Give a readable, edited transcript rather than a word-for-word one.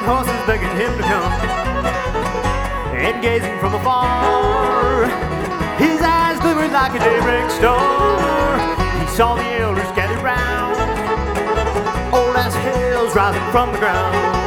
horses begging him to come. And gazing from afar, his eyes glimmered like a daybreak star. He saw the elders gathered round, old as hills rising from the ground.